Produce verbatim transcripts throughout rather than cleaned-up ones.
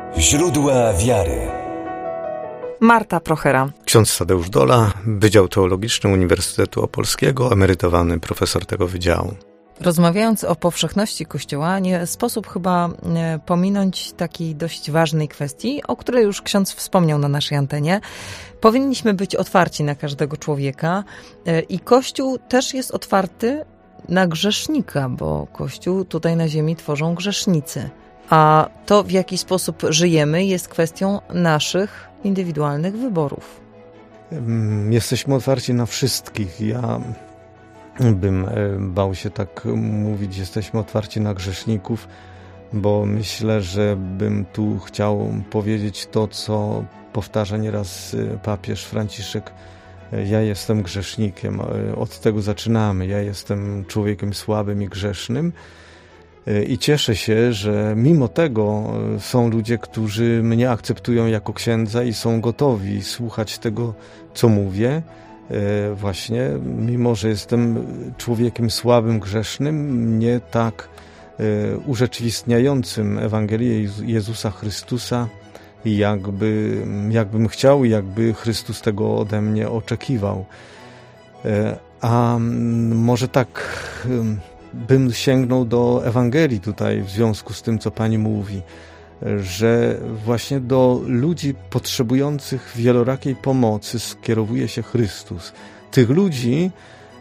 Źródła wiary. Marta Prochera. Ksiądz Tadeusz Dola, Wydział Teologiczny Uniwersytetu Opolskiego, emerytowany profesor tego wydziału. Rozmawiając o powszechności Kościoła, nie sposób chyba pominąć takiej dość ważnej kwestii, o której już ksiądz wspomniał na naszej antenie. Powinniśmy być otwarci na każdego człowieka i Kościół też jest otwarty na grzesznika, bo Kościół tutaj na ziemi tworzą grzesznicy. A to, w jaki sposób żyjemy, jest kwestią naszych indywidualnych wyborów. Jesteśmy otwarci na wszystkich. Ja bym bał się tak mówić, jesteśmy otwarci na grzeszników, bo myślę, że bym tu chciał powiedzieć to, co powtarza nieraz papież Franciszek. Ja jestem grzesznikiem. Od tego zaczynamy. Ja jestem człowiekiem słabym i grzesznym. I cieszę się, że mimo tego są ludzie, którzy mnie akceptują jako księdza i są gotowi słuchać tego, co mówię. Właśnie, mimo że jestem człowiekiem słabym, grzesznym, nie tak urzeczywistniającym Ewangelię Jezusa Chrystusa, jakby, jakbym chciał i jakby Chrystus tego ode mnie oczekiwał. A może tak bym sięgnął do Ewangelii tutaj w związku z tym, co Pani mówi, że właśnie do ludzi potrzebujących wielorakiej pomocy skierowuje się Chrystus. Tych ludzi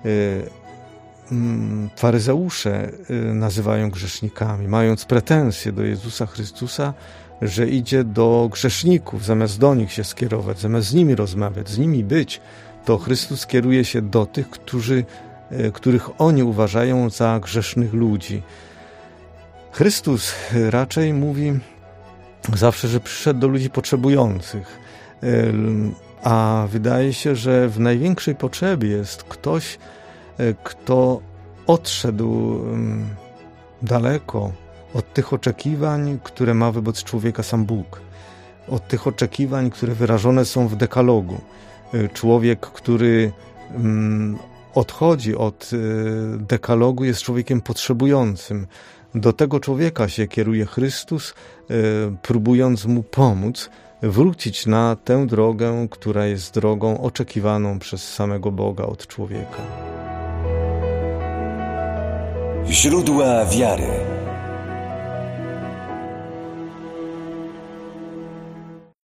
faryzeusze nazywają grzesznikami, mając pretensje do Jezusa Chrystusa, że idzie do grzeszników, zamiast do nich się skierować, zamiast z nimi rozmawiać, z nimi być, to Chrystus kieruje się do tych, którzy których oni uważają za grzesznych ludzi. Chrystus raczej mówi zawsze, że przyszedł do ludzi potrzebujących, a wydaje się, że w największej potrzebie jest ktoś, kto odszedł daleko od tych oczekiwań, które ma wobec człowieka sam Bóg, od tych oczekiwań, które wyrażone są w dekalogu. Człowiek, który odchodzi od dekalogu, jest człowiekiem potrzebującym. Do tego człowieka się kieruje Chrystus, próbując mu pomóc wrócić na tę drogę, która jest drogą oczekiwaną przez samego Boga od człowieka. Źródła wiary.